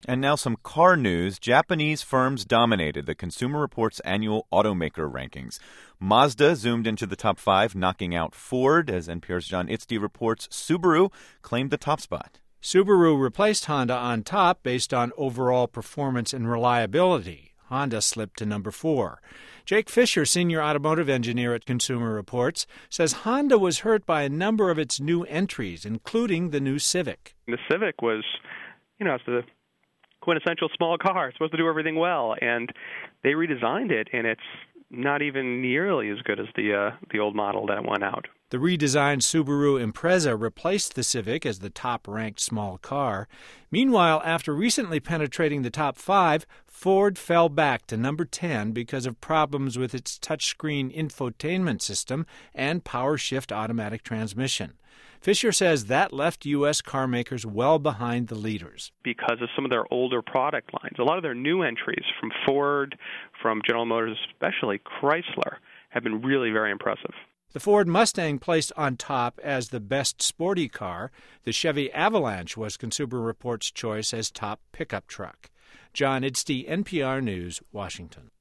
And now some car news. Japanese firms dominated the Consumer Reports annual automaker rankings. Mazda zoomed into the top 5, knocking out Ford. As NPR's John Itzdy reports, Subaru claimed the top spot. Subaru replaced Honda on top based on overall performance and reliability. Honda slipped to number 4. Jake Fisher, senior automotive engineer at Consumer Reports, says Honda was hurt by a number of its new entries, including the new Civic. The Civic was, it's the quintessential small car. It's supposed to do everything well, and they redesigned it, and it's not even nearly as good as the old model that went out. The redesigned Subaru Impreza replaced the Civic as the top-ranked small car. Meanwhile, after recently penetrating the top 5, Ford fell back to number 10 because of problems with its touchscreen infotainment system and power-shift automatic transmission. Fisher says that left U.S. car makers well behind the leaders. Because of some of their older product lines, a lot of their new entries from Ford, from General Motors, especially Chrysler, have been really very impressive. The Ford Mustang placed on top as the best sporty car. The Chevy Avalanche was Consumer Reports' choice as top pickup truck. John Itzdy, NPR News, Washington.